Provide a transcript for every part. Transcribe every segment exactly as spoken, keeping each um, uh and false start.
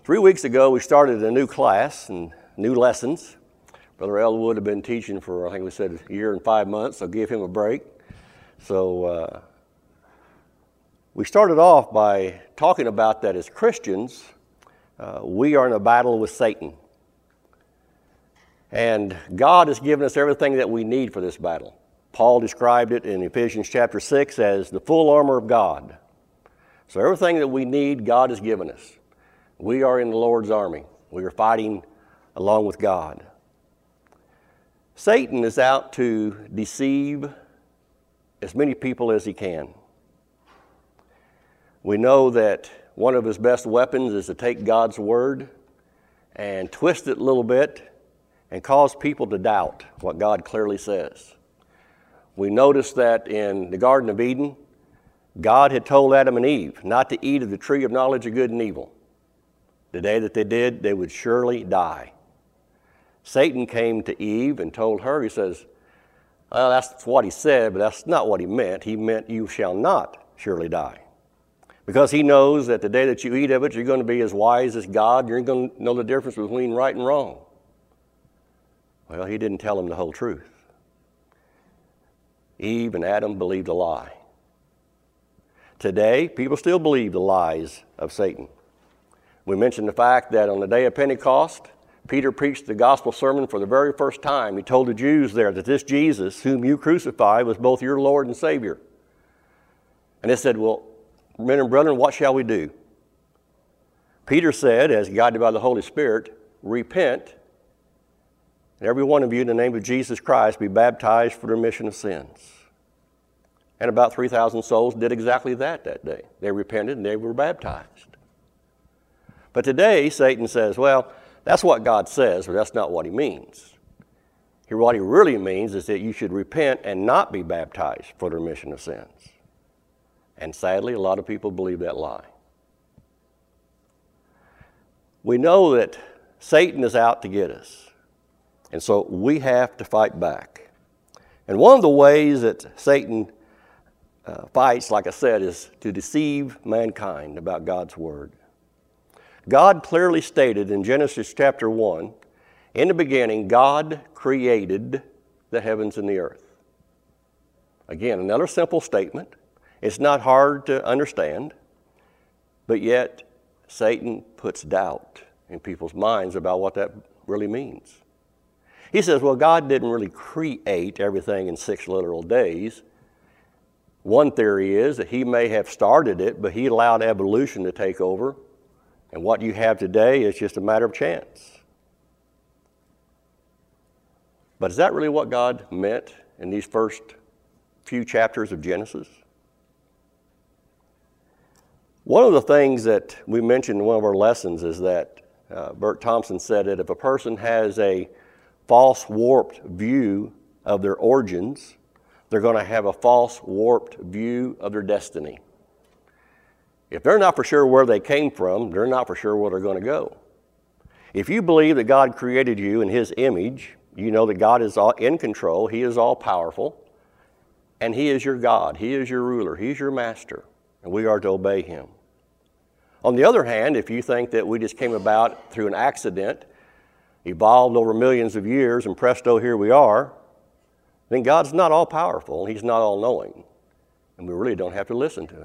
Three weeks ago, we started a new class and new lessons. Brother Elwood had been teaching for, I think we said, a year and five months, so give him a break. So uh, we started off by talking about that as Christians, uh, we are in a battle with Satan. And God has given us everything that we need for this battle. Paul described it in Ephesians chapter six as the full armor of God. So everything that we need, God has given us. We are in the Lord's army. We are fighting along with God. Satan is out to deceive as many people as he can. We know that one of his best weapons is to take God's word and twist it a little bit and cause people to doubt what God clearly says. We notice that in the Garden of Eden, God had told Adam and Eve not to eat of the tree of knowledge of good and evil. The day that they did, they would surely die. Satan came to Eve and told her, he says, well, that's what he said, but that's not what he meant. He meant you shall not surely die. Because he knows that the day that you eat of it, you're going to be as wise as God. You're going to know the difference between right and wrong. Well, he didn't tell him the whole truth. Eve and Adam believed a lie. Today, people still believe the lies of Satan. We mentioned the fact that on the day of Pentecost, Peter preached the gospel sermon for the very first time. He told the Jews there that this Jesus, whom you crucified, was both your Lord and Savior. And they said, well, men and brethren, what shall we do? Peter said, as guided by the Holy Spirit, repent, and every one of you in the name of Jesus Christ be baptized for the remission of sins. And about three thousand souls did exactly that that day. They repented and they were baptized. But today, Satan says, well, that's what God says, but that's not what he means. Here, what he really means is that you should repent and not be baptized for the remission of sins. And sadly, a lot of people believe that lie. We know that Satan is out to get us. And so we have to fight back. And one of the ways that Satan uh, fights, like I said, is to deceive mankind about God's word. God clearly stated in Genesis chapter one, in the beginning, God created the heavens and the earth. Again, another simple statement. It's not hard to understand, but yet Satan puts doubt in people's minds about what that really means. He says, well, God didn't really create everything in six literal days. One theory is that he may have started it, but he allowed evolution to take over. And what you have today is just a matter of chance. But is that really what God meant in these first few chapters of Genesis? One of the things that we mentioned in one of our lessons is that uh, Bert Thompson said that if a person has a false, warped view of their origins, they're going to have a false, warped view of their destiny. If they're not for sure where they came from, they're not for sure where they're going to go. If you believe that God created you in his image, you know that God is all in control, he is all powerful, and he is your God, he is your ruler, he's your master, and we are to obey him. On the other hand, if you think that we just came about through an accident, evolved over millions of years, and presto, here we are, then God's not all powerful, he's not all knowing, and we really don't have to listen to him.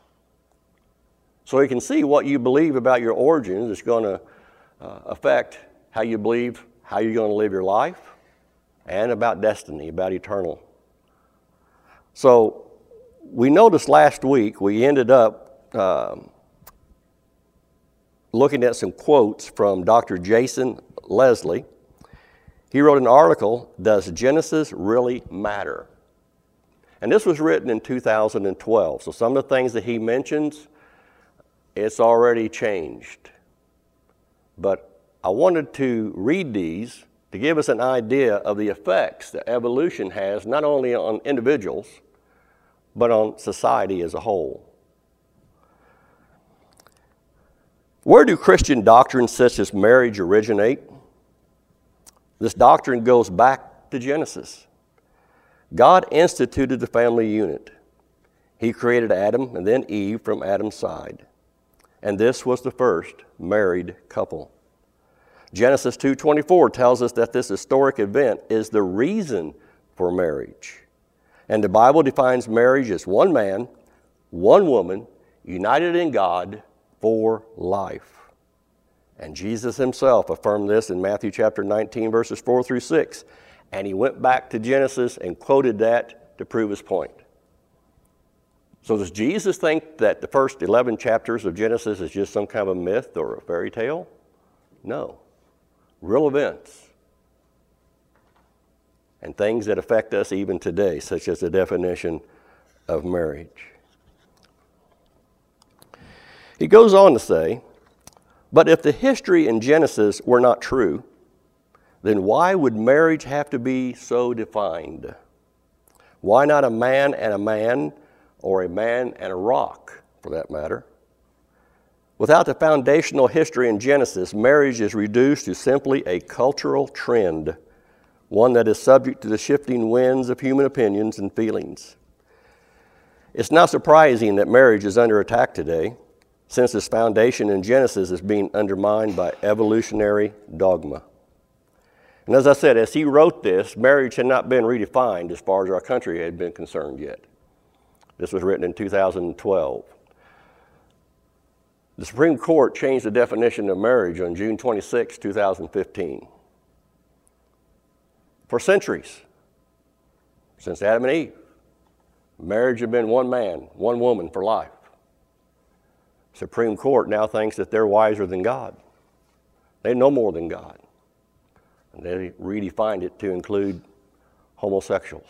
So you can see what you believe about your origins is going to uh, affect how you believe, how you're going to live your life, and about destiny, about eternal. So we noticed last week, we ended up um, looking at some quotes from Doctor Jason Leslie. He wrote an article, Does Genesis Really Matter? And this was written in two thousand twelve. So some of the things that he mentions, it's already changed. But I wanted to read these to give us an idea of the effects that evolution has not only on individuals, but on society as a whole. Where do Christian doctrines such as marriage originate? This doctrine goes back to Genesis. God instituted the family unit. He created Adam and then Eve from Adam's side. and this was the first married couple. Genesis two twenty-four tells us that this historic event is the reason for marriage. And the Bible defines marriage as one man, one woman, united in God for life. And Jesus himself affirmed this in Matthew chapter nineteen, verses four through six. And he went back to Genesis and quoted that to prove his point. So does Jesus think that the first eleven chapters of Genesis is just some kind of a myth or a fairy tale? No. Real events. And things that affect us even today, such as the definition of marriage. He goes on to say, but if the history in Genesis were not true, then why would marriage have to be so defined? Why not a man and a man, or a man and a rock, for that matter? Without the foundational history in Genesis, marriage is reduced to simply a cultural trend, one that is subject to the shifting winds of human opinions and feelings. It's not surprising that marriage is under attack today, since its foundation in Genesis is being undermined by evolutionary dogma. And as I said, as he wrote this, marriage had not been redefined as far as our country had been concerned yet. This was written in two thousand twelve. The Supreme Court changed the definition of marriage on June twenty-sixth, two thousand fifteen. For centuries, since Adam and Eve, marriage had been one man, one woman for life. The Supreme Court now thinks that they're wiser than God. They know more than God. And they redefined it to include homosexuals.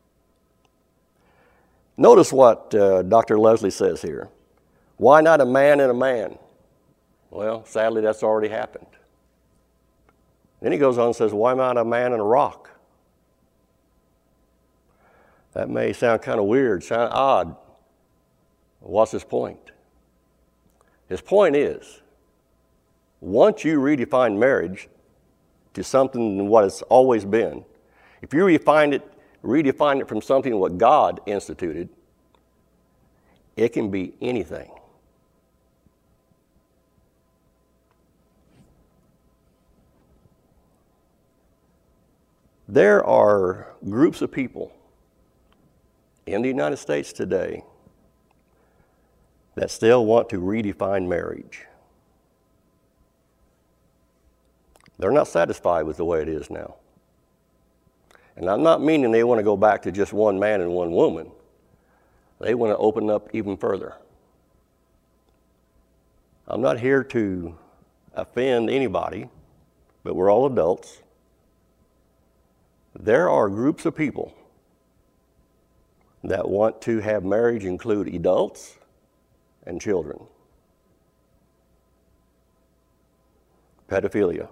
Notice what uh, Doctor Leslie says here. Why not a man and a man? Well, sadly, that's already happened. Then he goes on and says, why not a man and a rock? That may sound kind of weird, sound odd. What's his point? His point is, once you redefine marriage to something than what it's always been, if you redefine it, redefine it from something what God instituted, it can be anything. There are groups of people in the United States today that still want to redefine marriage. They're not satisfied with the way it is now. And I'm not meaning they want to go back to just one man and one woman. They want to open up even further. I'm not here to offend anybody, but we're all adults. There are groups of people that want to have marriage include adults and children. Pedophilia.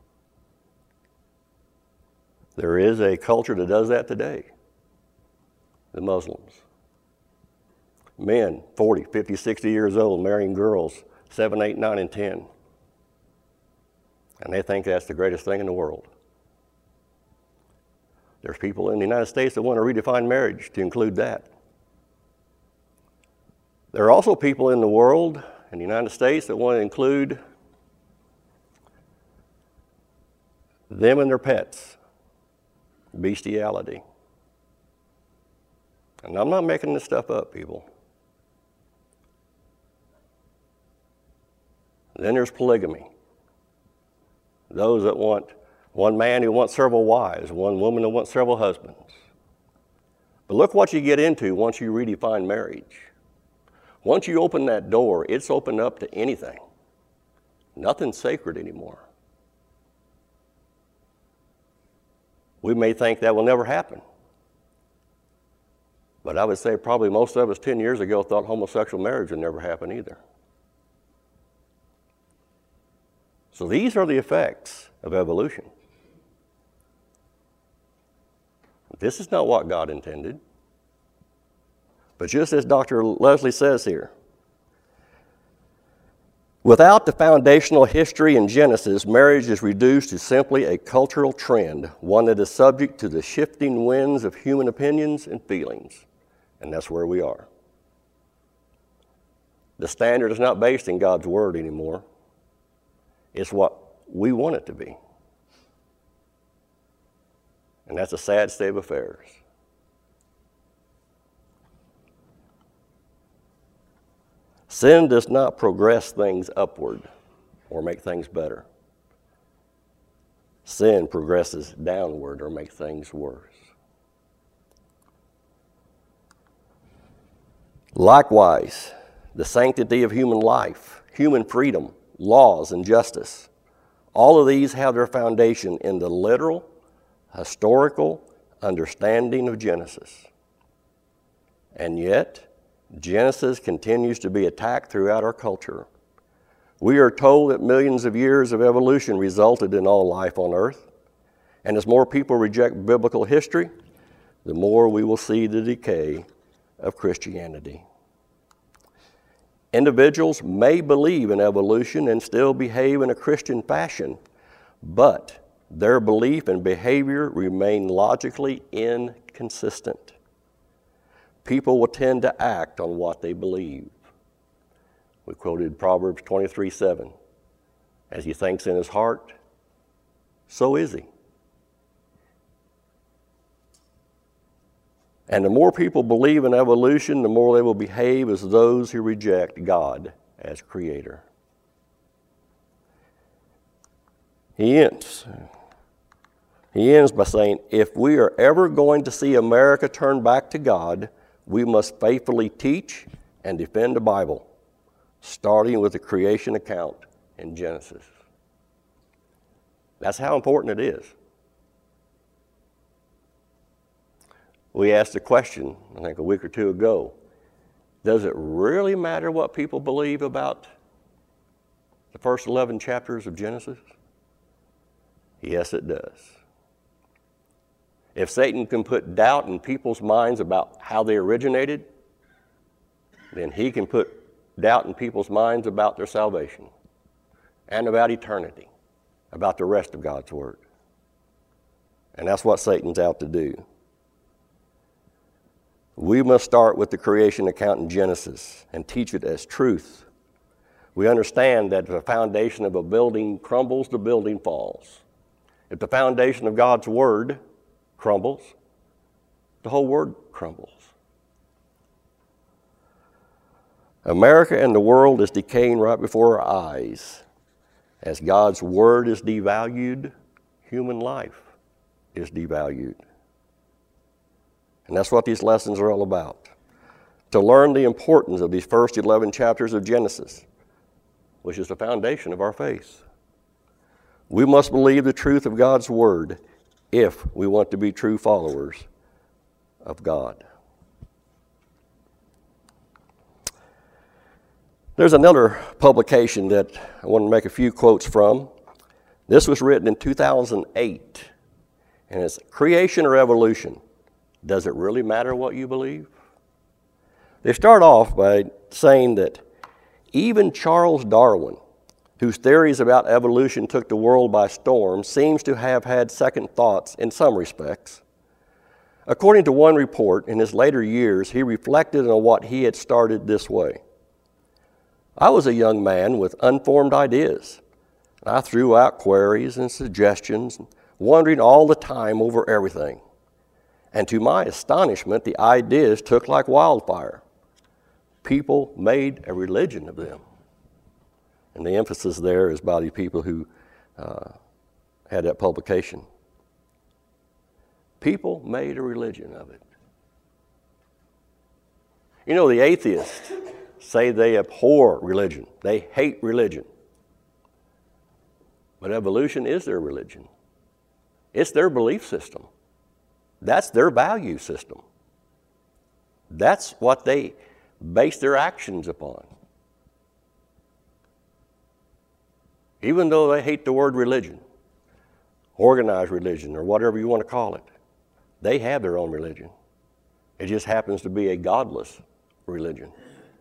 There is a culture that does that today. The Muslims. Men, forty, fifty, sixty years old, marrying girls, seven, eight, nine, and ten. And they think that's the greatest thing in the world. There's people in the United States that want to redefine marriage to include that. There are also people in the world, in the United States, that want to include them and their pets, bestiality. And I'm not making this stuff up, people. Then there's polygamy. Those that want one man who wants several wives, one woman who wants several husbands. But look what you get into once you redefine marriage. Once you open that door, it's opened up to anything. Nothing's sacred anymore. We may think that will never happen. But I would say probably most of us ten years ago thought homosexual marriage would never happen either. So these are the effects of evolution. This is not what God intended. But just as Doctor Leslie says here, without the foundational history in Genesis, marriage is reduced to simply a cultural trend, one that is subject to the shifting winds of human opinions and feelings. And that's where we are. The standard is not based in God's word anymore. It's what we want it to be. And that's a sad state of affairs. Sin does not progress things upward or make things better. Sin progresses downward or makes things worse. Likewise, the sanctity of human life, human freedom, laws, and justice, all of these have their foundation in the literal, historical understanding of Genesis. And yet, Genesis continues to be attacked throughout our culture. We are told that millions of years of evolution resulted in all life on earth, and as more people reject biblical history, the more we will see the decay of Christianity. Individuals may believe in evolution and still behave in a Christian fashion, but their belief and behavior remain logically inconsistent. People will tend to act on what they believe. We quoted Proverbs twenty-three seven. As he thinks in his heart, so is he. And the more people believe in evolution, the more they will behave as those who reject God as creator. He ends. He ends by saying, if we are ever going to see America turn back to God, we must faithfully teach and defend the Bible, starting with the creation account in Genesis. That's how important it is. We asked the question, I think a week or two ago, does it really matter what people believe about the first eleven chapters of Genesis? Yes, it does. If Satan can put doubt in people's minds about how they originated, then he can put doubt in people's minds about their salvation and about eternity, about the rest of God's word. And that's what Satan's out to do. We must start with the creation account in Genesis and teach it as truth. We understand that if the foundation of a building crumbles, the building falls. If the foundation of God's word crumbles, the whole word crumbles. America and the world is decaying right before our eyes. As God's word is devalued, human life is devalued. And that's what these lessons are all about. To learn the importance of these first eleven chapters of Genesis, which is the foundation of our faith. We must believe the truth of God's word if we want to be true followers of God. There's another publication that I want to make a few quotes from. This was written in two thousand eight, and it's Creation or Evolution? Does it really matter what you believe? They start off by saying that even Charles Darwin, whose theories about evolution took the world by storm, seems to have had second thoughts in some respects. According to one report, in his later years, he reflected on what he had started this way. I was a young man with unformed ideas. I threw out queries and suggestions, wondering all the time over everything. And to my astonishment, the ideas took like wildfire. People made a religion of them. And the emphasis there is by the people who uh, had that publication. People made a religion of it. You know, the atheists say they abhor religion. They hate religion. But evolution is their religion. It's their belief system. That's their value system. That's what they base their actions upon. Even though they hate the word religion, organized religion, or whatever you want to call it, they have their own religion. It just happens to be a godless religion.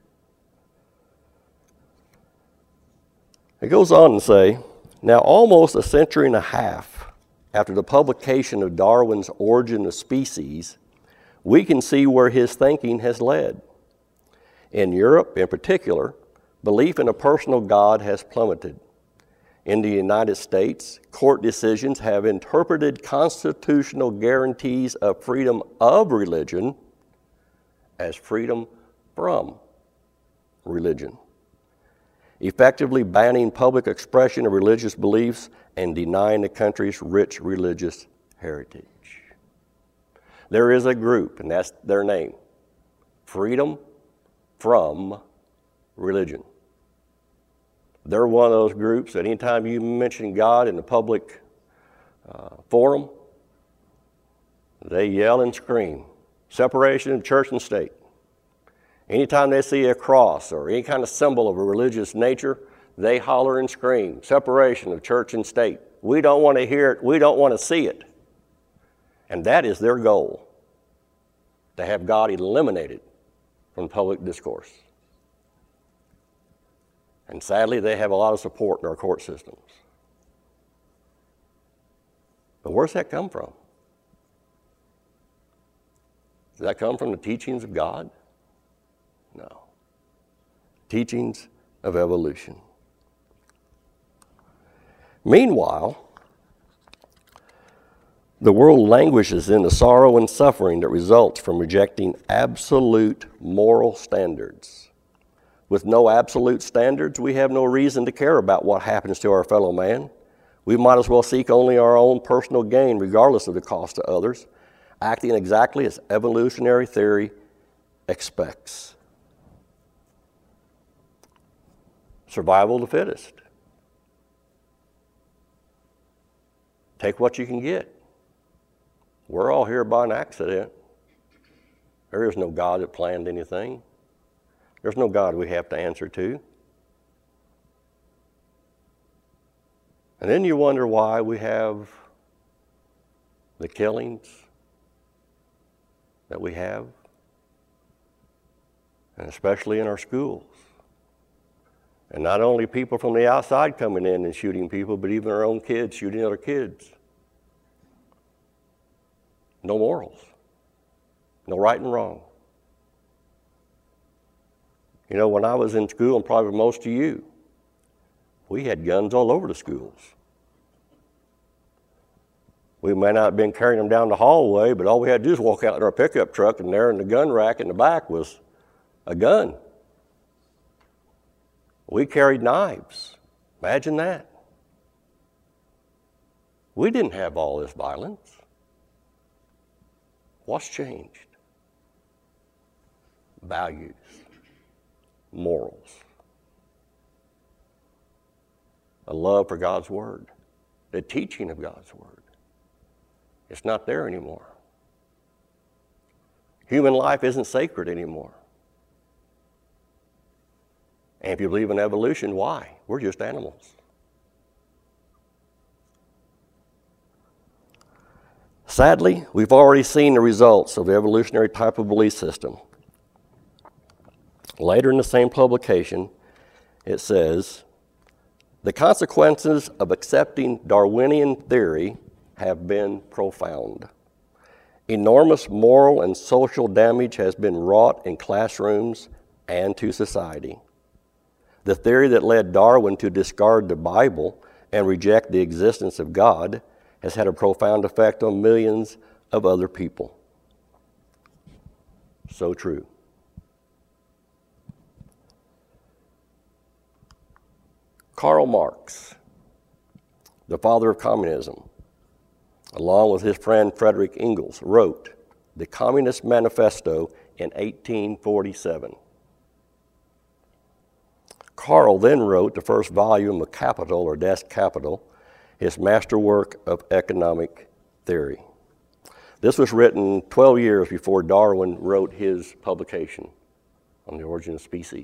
It goes on to say, now almost a century and a half after the publication of Darwin's Origin of Species, we can see where his thinking has led. In Europe, in particular, belief in a personal God has plummeted. In the United States, court decisions have interpreted constitutional guarantees of freedom of religion as freedom from religion, effectively banning public expression of religious beliefs and denying the country's rich religious heritage. There is a group, and that's their name, Freedom from Religion. They're one of those groups that anytime you mention God in the public uh, forum, they yell and scream, separation of church and state. Anytime they see a cross or any kind of symbol of a religious nature, they holler and scream, separation of church and state. We don't want to hear it, we don't want to see it. And that is their goal, to have God eliminated from public discourse. And sadly, they have a lot of support in our court systems. But where's that come from? Does that come from the teachings of God? No. Teachings of evolution. Meanwhile, the world languishes in the sorrow and suffering that results from rejecting absolute moral standards. With no absolute standards, we have no reason to care about what happens to our fellow man. We might as well seek only our own personal gain, regardless of the cost to others, acting exactly as evolutionary theory expects. Survival of the fittest. Take what you can get. We're all here by an accident. There is no God that planned anything. There's no God we have to answer to. And then you wonder why we have the killings that we have, and especially in our schools. And not only people from the outside coming in and shooting people, but even our own kids shooting other kids. No morals. No right and wrong. You know, when I was in school, and probably most of you, we had guns all over the schools. We may not have been carrying them down the hallway, but all we had to do was walk out in our pickup truck, and there in the gun rack in the back was a gun. We carried knives. Imagine that. We didn't have all this violence. What's changed? Values. Morals, a love for God's Word, the teaching of God's Word. It's not there anymore. Human life isn't sacred anymore. And if you believe in evolution, why? We're just animals. Sadly, we've already seen the results of the evolutionary type of belief system. Later in the same publication, it says, the consequences of accepting Darwinian theory have been profound. Enormous moral and social damage has been wrought in classrooms and to society. The theory that led Darwin to discard the Bible and reject the existence of God has had a profound effect on millions of other people. So true. Karl Marx, the father of communism, along with his friend Frederick Engels, wrote the Communist Manifesto in eighteen forty-seven. Karl then wrote the first volume of Capital, or Das Kapital, his masterwork of economic theory. This was written twelve years before Darwin wrote his publication on the origin of species.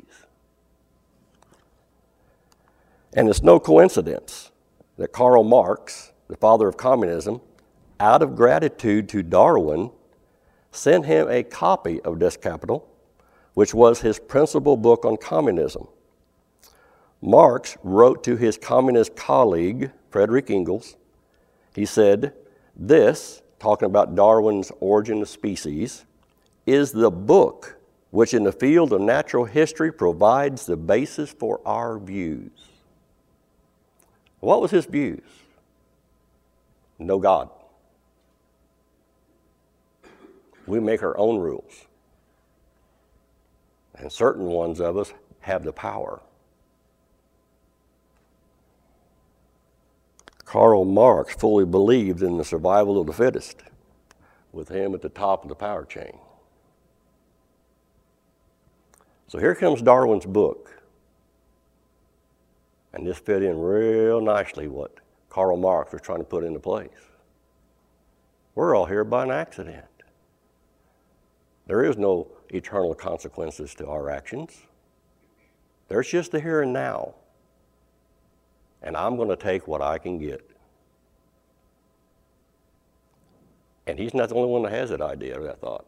And it's no coincidence that Karl Marx, the father of communism, out of gratitude to Darwin, sent him a copy of Das Kapital, which was his principal book on communism. Marx wrote to his communist colleague, Frederick Engels. He said, this, talking about Darwin's Origin of Species, is the book which in the field of natural history provides the basis for our views. What was his views? No God. We make our own rules. And certain ones of us have the power. Karl Marx fully believed in the survival of the fittest, with him at the top of the power chain. So here comes Darwin's book. And this fit in real nicely what Karl Marx was trying to put into place. We're all here by an accident. There is no eternal consequences to our actions. There's just the here and now. And I'm going to take what I can get. And he's not the only one that has that idea or that thought.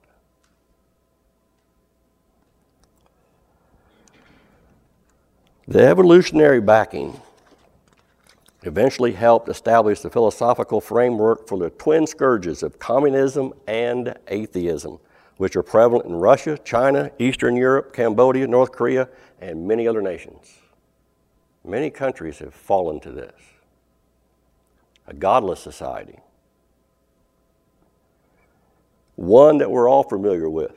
The evolutionary backing eventually helped establish the philosophical framework for the twin scourges of communism and atheism, which are prevalent in Russia, China, Eastern Europe, Cambodia, North Korea, and many other nations. Many countries have fallen to this. A godless society. One that we're all familiar with.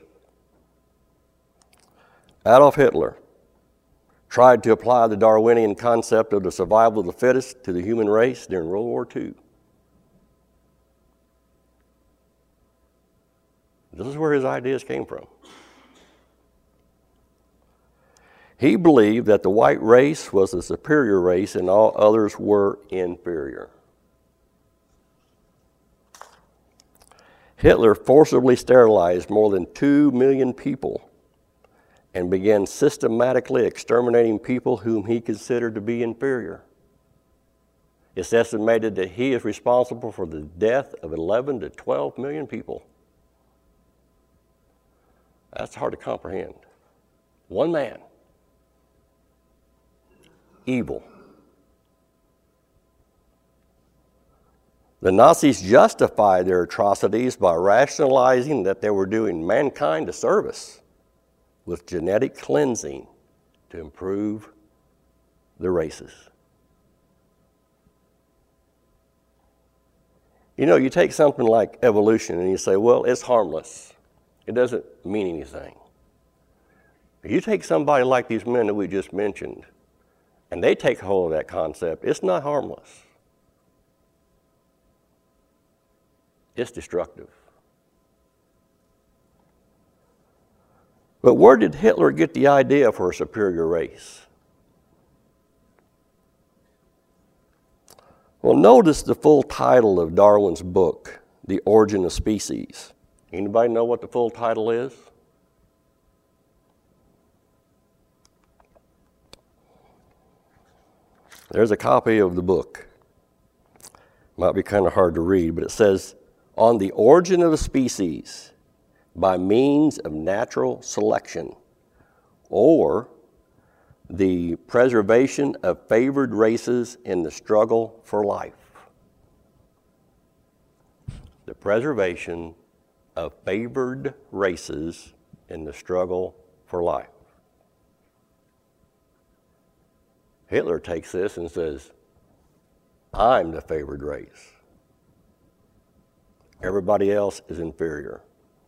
Adolf Hitler tried to apply the Darwinian concept of the survival of the fittest to the human race during World War Two. This is where his ideas came from. He believed that the white race was the superior race and all others were inferior. Hitler forcibly sterilized more than two million people and began systematically exterminating people whom he considered to be inferior. It's estimated that he is responsible for the death of eleven to twelve million people. That's hard to comprehend. One man. Evil. The Nazis justified their atrocities by rationalizing that they were doing mankind a service with genetic cleansing to improve the races. You know, you take something like evolution and you say, well, it's harmless. It doesn't mean anything. You take somebody like these men that we just mentioned, and they take hold of that concept, it's not harmless. It's destructive. But where did Hitler get the idea for a superior race? Well, notice the full title of Darwin's book, The Origin of Species. Anybody know what the full title is? There's a copy of the book. Might be kind of hard to read, but it says, On the Origin of a Species by Means of Natural Selection, or the Preservation of Favored Races in the Struggle for Life. The preservation of favored races in the struggle for life. Hitler takes this and says, I'm the favored race. Everybody else is inferior.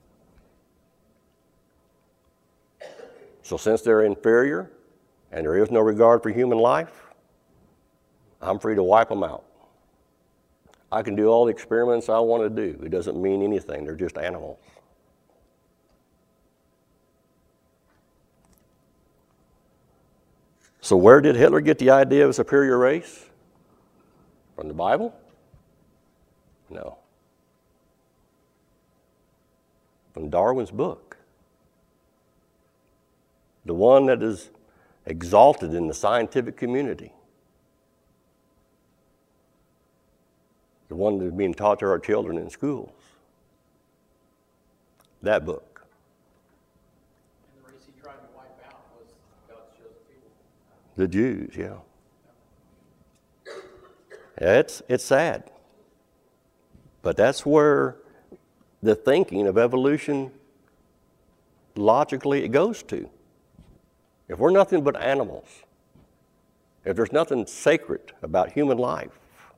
So since they're inferior and there is no regard for human life, I'm free to wipe them out. I can do all the experiments I want to do. It doesn't mean anything. They're just animals. So where did Hitler get the idea of a superior race? From the Bible? No. From Darwin's book. The one that is exalted in the scientific community. The one that is being taught to our children in schools. That book. And the race he tried to wipe out was God's chosen people. The Jews, yeah. yeah it's, it's sad. But that's where the thinking of evolution logically it goes to. If we're nothing but animals, if there's nothing sacred about human life,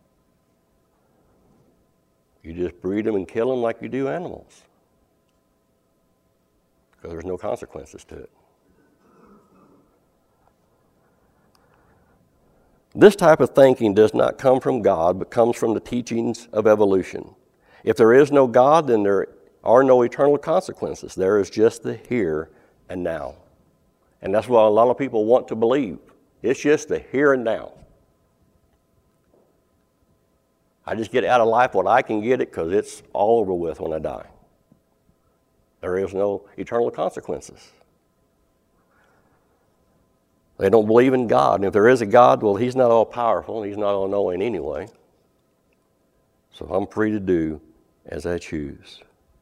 you just breed them and kill them like you do animals, because there's no consequences to it. This type of thinking does not come from God, but comes from the teachings of evolution. If there is no God, then there are no eternal consequences. There is just the here and now. And that's what a lot of people want to believe. It's just the here and now. I just get out of life what I can get it because it's all over with when I die. There is no eternal consequences. They don't believe in God. And if there is a God, well, he's not all powerful and he's not all knowing anyway. So I'm free to do as I choose.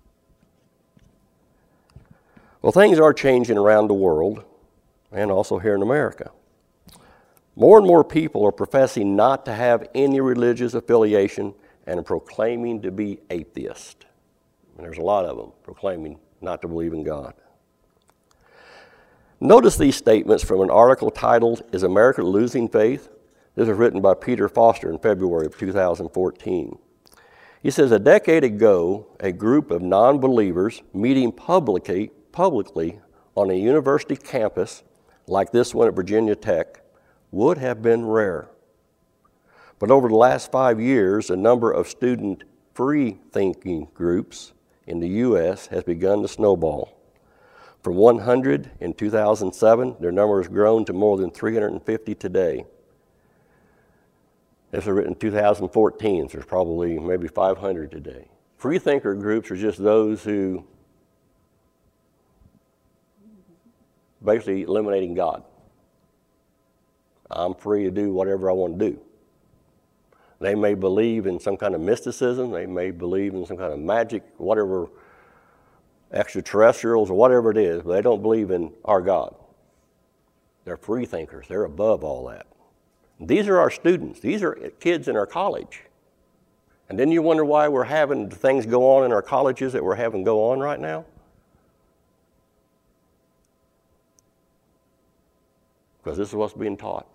Well, things are changing around the world and also here in America. More and more people are professing not to have any religious affiliation and are proclaiming to be atheist. And there's a lot of them proclaiming not to believe in God. Notice these statements from an article titled, "Is America Losing Faith?" This was written by Peter Foster in February of two thousand fourteen. He says, a decade ago, a group of non-believers meeting publicly, publicly on a university campus like this one at Virginia Tech would have been rare. But over the last five years, a number of student free-thinking groups in the U S has begun to snowball. From one hundred in two thousand seven, their number has grown to more than three hundred fifty today. This was written in two thousand fourteen, so there's probably maybe five hundred today. Freethinker groups are just those who basically eliminating God. I'm free to do whatever I want to do. They may believe in some kind of mysticism, they may believe in some kind of magic, whatever, extraterrestrials or whatever it is, but they don't believe in our God. They're free thinkers, they're above all that. These are our students, these are kids in our college. And then you wonder why we're having the things go on in our colleges that we're having go on right now? Because this is what's being taught.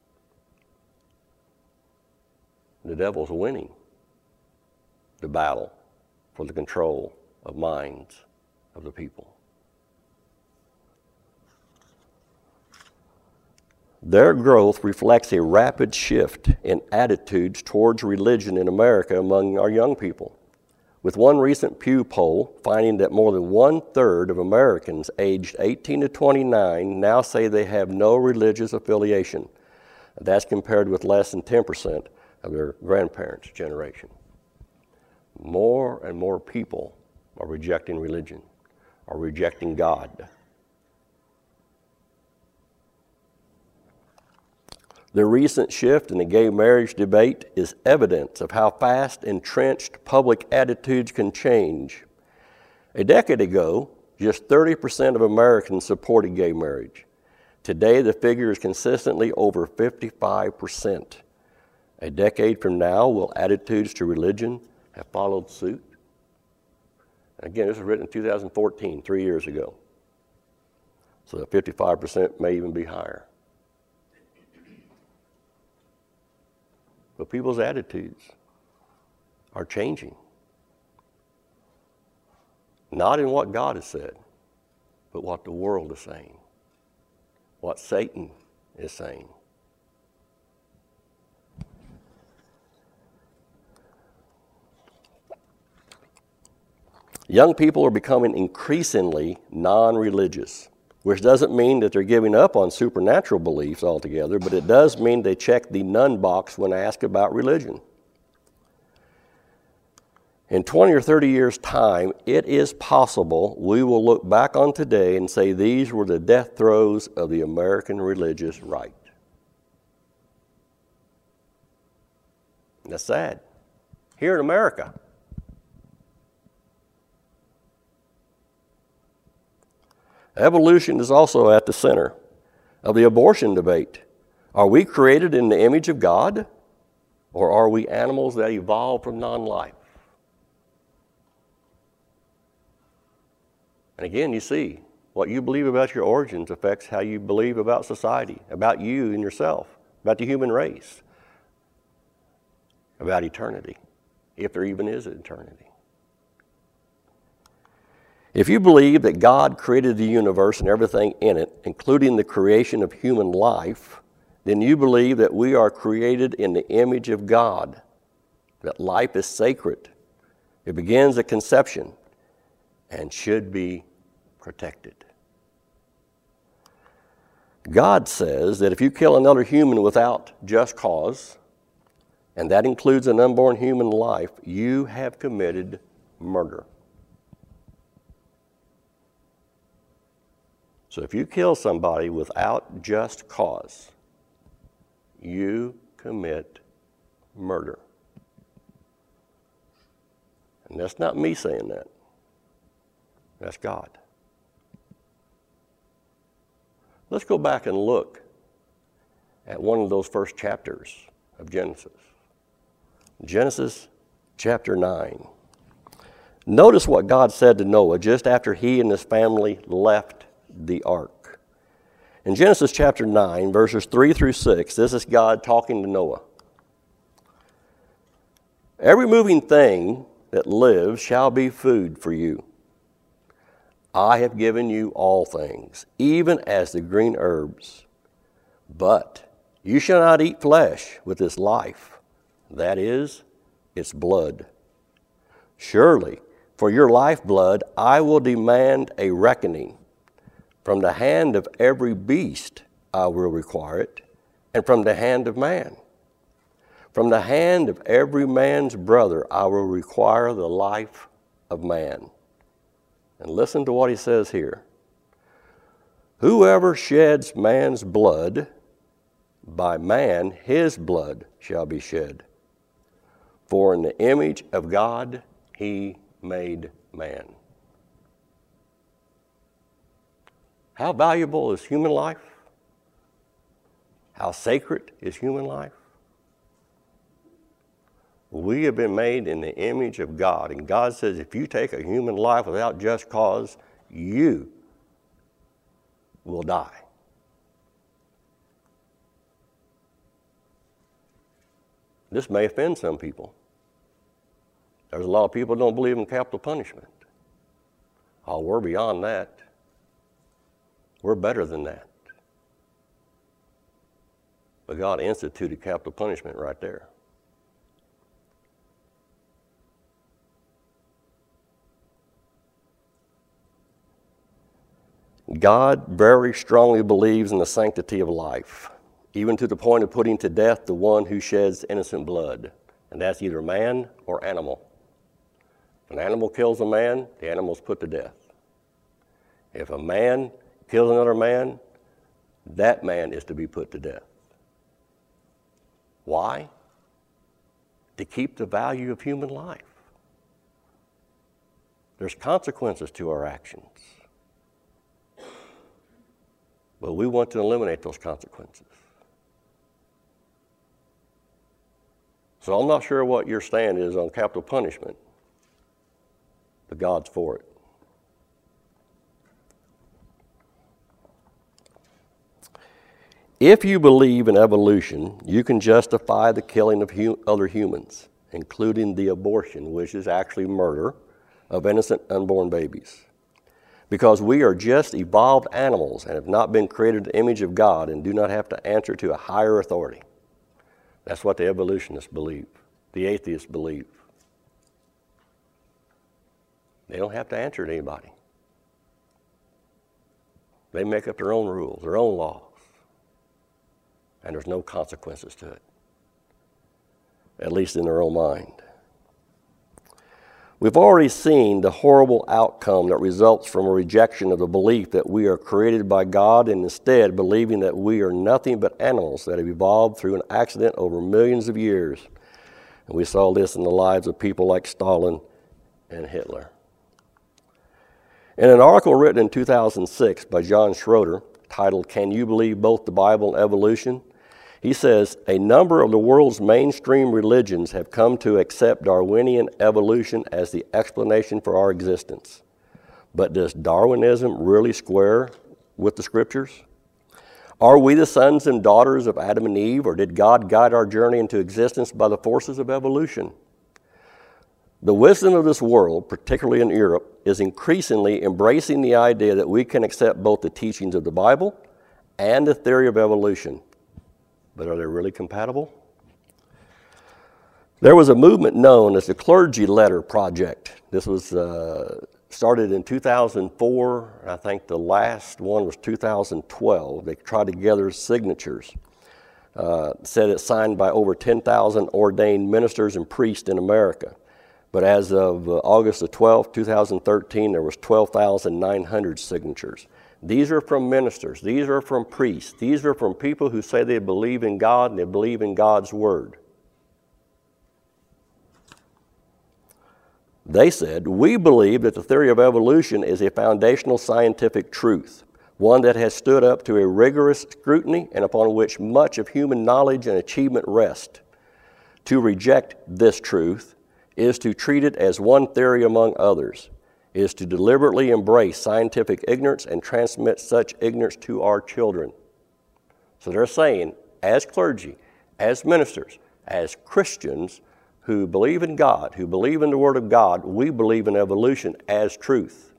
The devil's winning the battle for the control of minds of the people. Their growth reflects a rapid shift in attitudes towards religion in America among our young people, with one recent Pew poll finding that more than one-third of Americans aged eighteen to twenty-nine now say they have no religious affiliation. That's compared with less than ten percent of their grandparents' generation. More and more people are rejecting religion, are rejecting God. The recent shift in the gay marriage debate is evidence of how fast entrenched public attitudes can change. A decade ago, just thirty percent of Americans supported gay marriage. Today, the figure is consistently over fifty-five percent. A decade from now, will attitudes to religion have followed suit? Again, this was written in two thousand fourteen, three years ago. So the fifty-five percent may even be higher. But people's attitudes are changing. Not in what God has said, but what the world is saying, what Satan is saying. Young people are becoming increasingly non-religious, which doesn't mean that they're giving up on supernatural beliefs altogether, but it does mean they check the none box when asked about religion. In twenty or thirty years' time, it is possible we will look back on today and say these were the death throes of the American religious right. That's sad. Here in America. Evolution is also at the center of the abortion debate. Are we created in the image of God, or are we animals that evolved from non-life? And again, you see, What you believe about your origins affects how you believe about society, about you and yourself, about the human race, about eternity, if there even is an eternity. If you believe that God created the universe and everything in it, including the creation of human life, then you believe that we are created in the image of God, that life is sacred. It begins at conception and should be protected. God says that if you kill another human without just cause, and that includes an unborn human life, you have committed murder. So if you kill somebody without just cause, you commit murder. And that's not me saying that. That's God. Let's go back and look at one of those first chapters of Genesis. Genesis chapter nine. Notice what God said to Noah just after he and his family left the ark. In Genesis chapter nine, verses three through six, this is God talking to Noah. Every moving thing that lives shall be food for you. I have given you all things, even as the green herbs. But you shall not eat flesh with its life, that is, its blood. Surely, for your lifeblood I will demand a reckoning. From the hand of every beast I will require it, and from the hand of man. From the hand of every man's brother I will require the life of man. And listen to what he says here. Whoever sheds man's blood, by man his blood shall be shed. For in the image of God he made man. How valuable is human life? How sacred is human life? We have been made in the image of God, and God says if you take a human life without just cause, you will die. This may offend some people. There's a lot of people who don't believe in capital punishment. Oh, we're beyond that. We're better than that. But God instituted capital punishment right there. God very strongly believes in the sanctity of life, even to the point of putting to death the one who sheds innocent blood, and that's either man or animal. If an animal kills a man, the animal is put to death. If a man kills another man, that man is to be put to death. Why? To keep the value of human life. There's consequences to our actions. But we want to eliminate those consequences. So I'm not sure what your stand is on capital punishment, but God's for it. If you believe in evolution, you can justify the killing of hu- other humans, including the abortion, which is actually murder of innocent unborn babies. Because we are just evolved animals and have not been created in the image of God and do not have to answer to a higher authority. That's what the evolutionists believe, the atheists believe. They don't have to answer to anybody. They make up their own rules, their own laws. And there's no consequences to it, at least in their own mind. We've already seen the horrible outcome that results from a rejection of the belief that we are created by God and instead believing that we are nothing but animals that have evolved through an accident over millions of years. And we saw this in the lives of people like Stalin and Hitler. In an article written in two thousand six by John Schroeder, titled, "Can You Believe Both the Bible and Evolution?" he says, a number of the world's mainstream religions have come to accept Darwinian evolution as the explanation for our existence. But does Darwinism really square with the Scriptures? Are we the sons and daughters of Adam and Eve, or did God guide our journey into existence by the forces of evolution? The wisdom of this world, particularly in Europe, is increasingly embracing the idea that we can accept both the teachings of the Bible and the theory of evolution. But are they really compatible? There was a movement known as the Clergy Letter Project. This was uh, started in two thousand four. I think the last one was two thousand twelve. They tried to gather signatures. Uh, said it's signed by over ten thousand ordained ministers and priests in America. But as of uh, August the twelfth, two thousand thirteen, there was twelve thousand nine hundred signatures. These are from ministers. These are from priests. These are from people who say they believe in God and they believe in God's Word. They said, we believe that the theory of evolution is a foundational scientific truth, one that has stood up to a rigorous scrutiny and upon which much of human knowledge and achievement rest. To reject this truth is to treat it as one theory among others, is to deliberately embrace scientific ignorance and transmit such ignorance to our children. So they're saying, as clergy, as ministers, as Christians who believe in God, who believe in the Word of God, we believe in evolution as truth.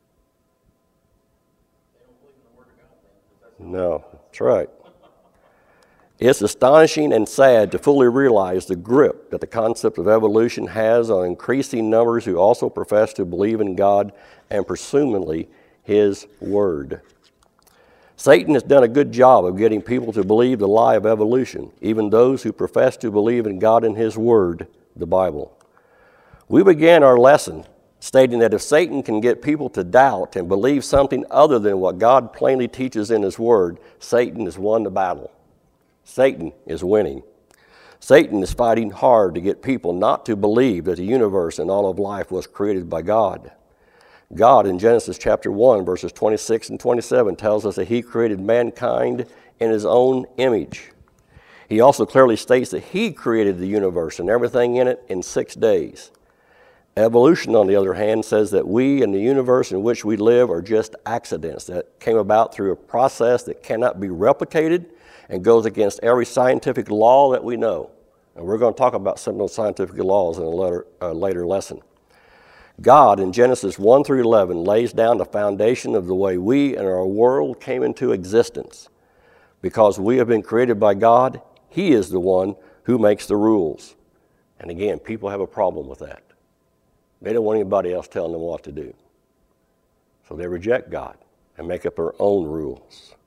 They don't believe in the Word of God, then, 'cause that's not No, that's right. It's astonishing and sad to fully realize the grip that the concept of evolution has on increasing numbers who also profess to believe in God and presumably His Word. Satan has done a good job of getting people to believe the lie of evolution, even those who profess to believe in God and His Word, the Bible. We began our lesson stating that if Satan can get people to doubt and believe something other than what God plainly teaches in His Word, Satan has won the battle. Satan is winning. Satan is fighting hard to get people not to believe that the universe and all of life was created by God. God in Genesis chapter one, verses twenty-six and twenty-seven tells us that He created mankind in His own image. He also clearly states that He created the universe and everything in it in six days. Evolution, on the other hand, says that we and the universe in which we live are just accidents that came about through a process that cannot be replicated and goes against every scientific law that we know. And we're going to talk about some of those scientific laws in a later, uh, later lesson. God in Genesis one through eleven lays down the foundation of the way we and our world came into existence. Because we have been created by God, He is the one who makes the rules. And again, people have a problem with that. They don't want anybody else telling them what to do. So they reject God and make up their own rules.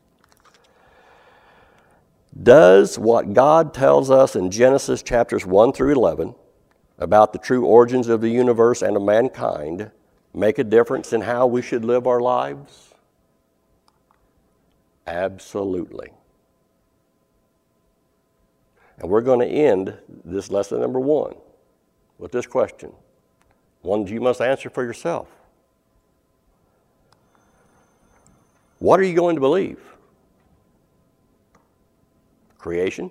Does what God tells us in Genesis chapters one through eleven about the true origins of the universe and of mankind make a difference in how we should live our lives? Absolutely. And we're going to end this lesson number one with this question, one that you must answer for yourself. What are you going to believe? Creation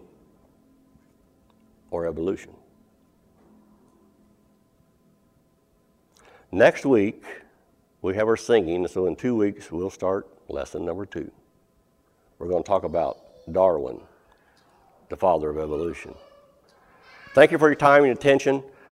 or evolution? Next week, we have our singing, so in two weeks, we'll start lesson number two. We're going to talk about Darwin, the father of evolution. Thank you for your time and attention.